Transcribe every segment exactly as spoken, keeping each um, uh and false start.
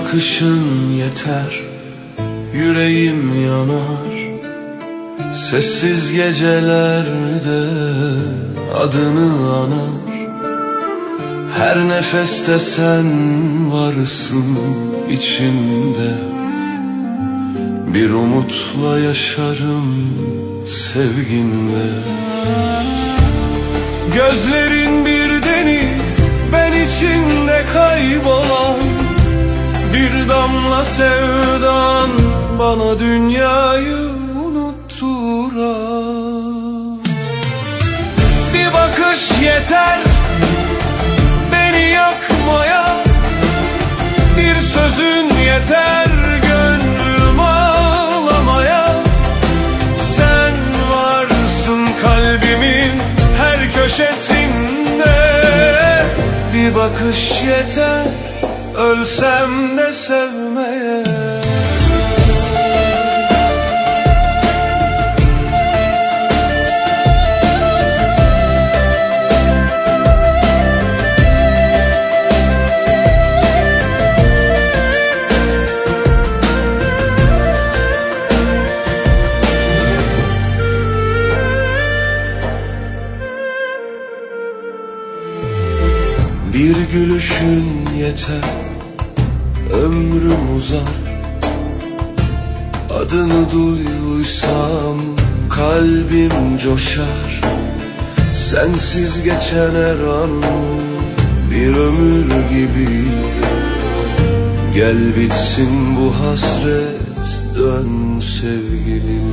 bakışın yeter, yüreğim yanar. Sessiz gecelerde adını anar. Her nefeste sen varsın içimde. Bir umutla yaşarım sevginde. Gözlerin bir deniz, ben içinde kaybolan. Bir damla sevdan bana dünyayı unutturan. Bir bakış yeter beni yakmaya. Bir sözün yeter gönlüm ağlamaya. Sen varsın kalbimin her köşesinde. Bir bakış yeter, ölsem de sevmeye. Bir gülüşün yeter, ömrüm uzar. Adını duysam kalbim coşar. Sensiz geçen her an bir ömür gibi. Gel bitsin bu hasret, dön sevgilim.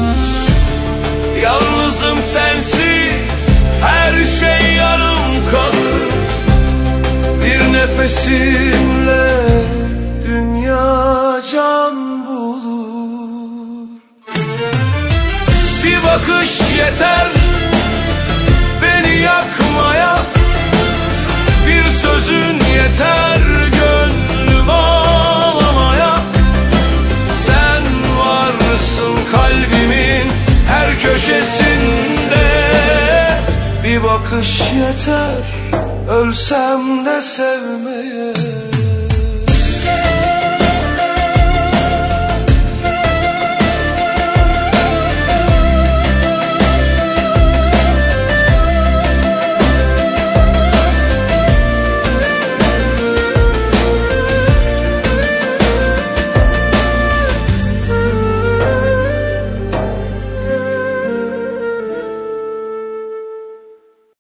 Yalnızım sensiz, her şey yarım kalır. Bir nefesimle dünya can bulur. Bir bakış yeter beni yakmaya. Bir sözün yeter gönlüm ağlamaya. Sen varsın kalbimin her köşesinde. Bir bakış yeter, ölsem de sevmeye.